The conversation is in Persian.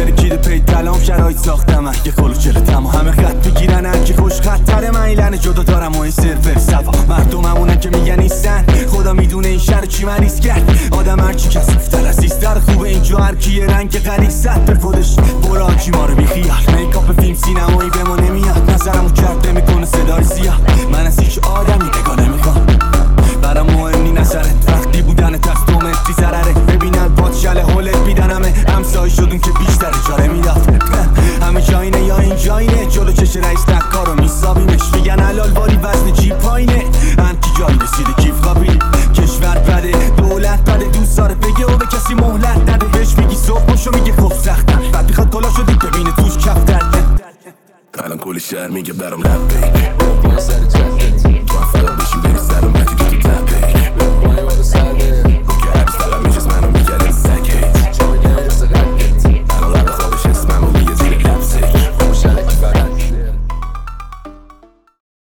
ترکیده پی تلام شرایط ساختم یه کلوچل تمام همه خط بگیرن هر کی خوش خطر من ایلن جدا دارم و این سرور صفا مردممونن که میگن نیستن خدا میدونه این شهر چی مریض کرد آدم هرچی کسوفتر عزیزتر خوبه اینجا هر کی یه رنگ غریزت به خودش برو هرکی ما رو بیخیال میکاپ فیلم سینمایی به ما نمیاد نظرمو کرد نمیکنه صدای سیاه من از هیچ آدمی نگاه نمیخوام برام مهم نی نظرت وقتی بودن تستومتی ضرره ببینن بادشل هولت بیدن همسایی شدون که بیشتر اجاره میداد همه جاینه یا این جاینه جلو چش رئیس نکارو میسابیمش میگن حلال ولی وزن جی پایینه انتی جایی رسیده کیف قابیل کشور بده دولت بده دوست داره بگه و به کسی مهلت نده بهش میگی صبح باشو میگه خوب سختم بعد میخواد کلا شدی ببینه توش کف درده الان کل شهر میگه برام لب بیگ